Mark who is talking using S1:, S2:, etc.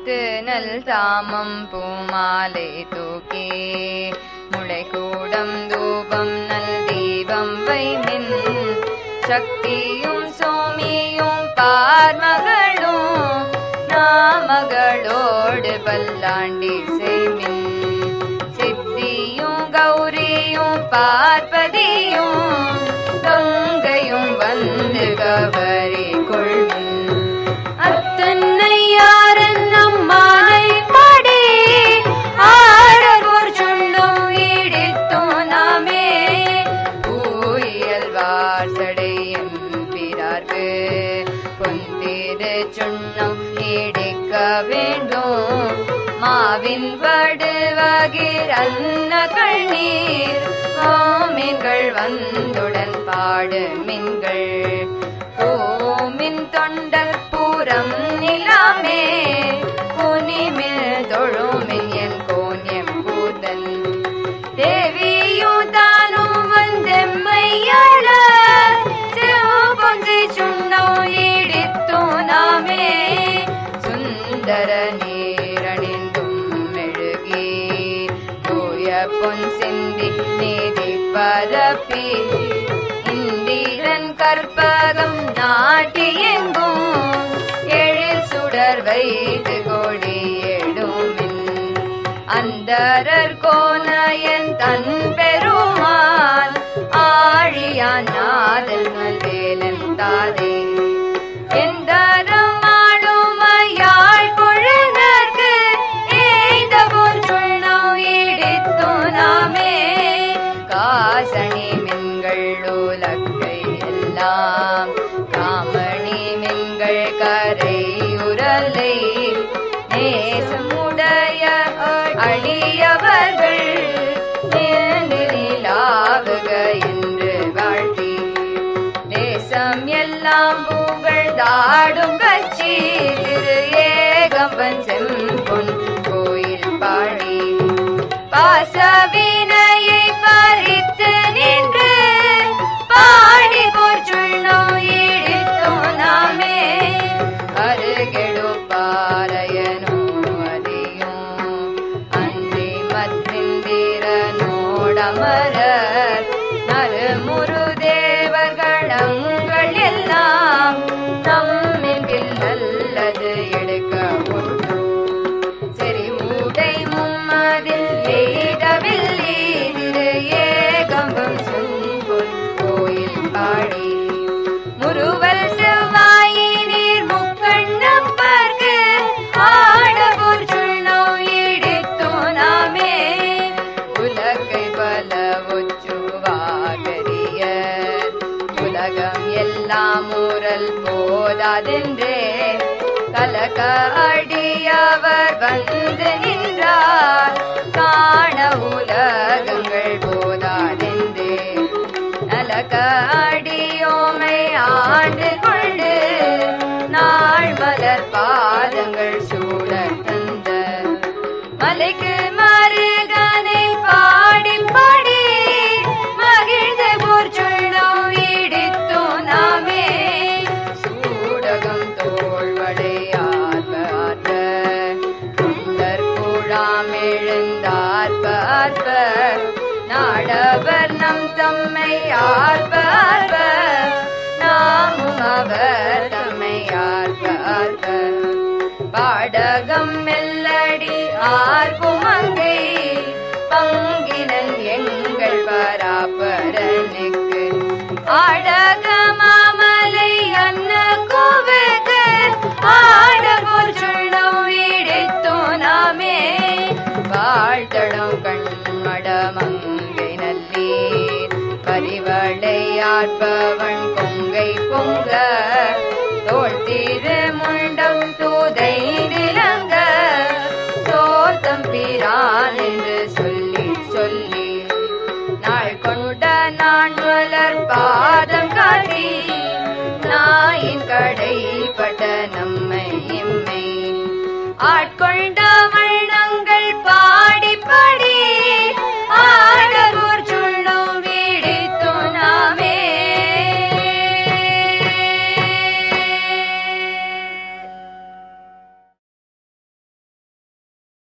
S1: முடித்து நல் தாமம் பூமாலை தூக்கி முளைக்கூடம் தூபம் நல் தீபம் வைமின் சக்தியும் சோமியும் பார்மகளும் நாமகளோடு பல்லாண்டி செய்மின் சித்தியும் கௌரியும் பார்ப்பதியும் கங்கையும் வந்து கவரி கொள்மின் அத்தன்னை யாரன் நம்மானை பாடி ஆரகோர் சொன்னும் ஈடித்தோம் நாமே பூயல்வார் சடையும் பிறார்க்கு பொந்திரு சொன்னும் ஈடிக்க வேண்டும் மாவின் வடுவகிர் அன்ன கண்ணீர் மீன்கள் வந்துடன் பாடு மீன்கள் பூமின் தொண்டர் பூரம் நிலாமே புனிமில் தொழுமின் என் கோன்யம் பூதன் தேவியும் தானும் வந்தெம்மையாள சிவபொன்சி சுண்ணோ ஈடித்தோம் நாமே சுந்தர நீரணிந்தும் மெழுகி தூய பொன் சிந்தி நீதி பரப்பி இந்திரன் கற்பகம் நாட்டி எங்கும் எழில் சுடர் வைத்து கொடி எடுமின் அந்தரர் கோனயன் தன் பெருமான் ஆழியான் நாதன் வேலன் தாதே எந்தரம் ஆளுமையாள் குழனர்க்கு எய்த போர் சொன்னோ ஈடித்தோம் நாமே காசணி மின்கள் உலக்கை எல்லாம் காமணி மின்கள் கரை உரலை நேசமுடைய அழியவர்கள் நேரிலாவுக என்று வாழ்த்தி தேசம் எல்லாம் புகழ்ந்தாடும் கட்சி திரு ஏகம்பன் செம்பொன் கோயில் பாடி பாசவினையை பறித்து நின்று பாடி போர் சொன்னோ ஈடித்தோம் நாமே அருகெடு பாரையனோ அதியும் அன்றி மற்றிந்திரனோடமரர் நறுமுரு தேவர்களங்கள் எல்லாம் நம்மில் நல்லது எடுக்க ஒன்று சரி மூடை மும்மதில் எய்தவில்லை திரு ஏகம்பம் செம்பொன் கோயில் பாடி முருவல் செவ்வாயி நீர் முக்கண்ணப்பர்க்கு ஆடபோர் சொன்னோ ஈடித்தோம் நாமே உலகை பல ஒச்சுவாகரியர் உலகம் எல்லாம் ஊரல் போதாதென்றே கலக அடியவர் வந்து நின்றார் காண உலகங்கள் போதாதென்றே நலக அடியோமை ஆண்டு கொண்டு நாள் மலர் பாதங்கள் சூட தந்த மலைக்கு மருகனை பாடி பாடி மகிழ்ந்த போர் சொன்னோ ஈடித்தோம் நாமே சூடகம் தோள்வடையார்ப தொண்டர் கூழாம் எழுந்தார்ப நாடவர் நம் தம்மை ஆர்ப நாமும் அவர் தம்மை ஆர்ப பாடகம் மெல்லடி ஆர்க்கும் அங்கை பங்கினன் எங்கள் பராபரனுக்கு ஆடக மாமலை அன்ன கோவுக்கு ஆடபோர் சொன்னோ ஈடித்தோம் நாமே வாழ்த்தடம் கண்மடமங்கை நல்லீர் பரிவளையாற்பவன் கொங்கை பொங்க தோள் திரு முண்டம் தூதை திலங்க சோத்தம் பிரான் என்று சொல்லி சொல்லி நாள் கொண்ட நான் மலர் பாதம் காட்டி நாயின் கடைப்பட்ட நம்மை இம்மை ஆட்கொண்ட வண்ணங்கள் பாடி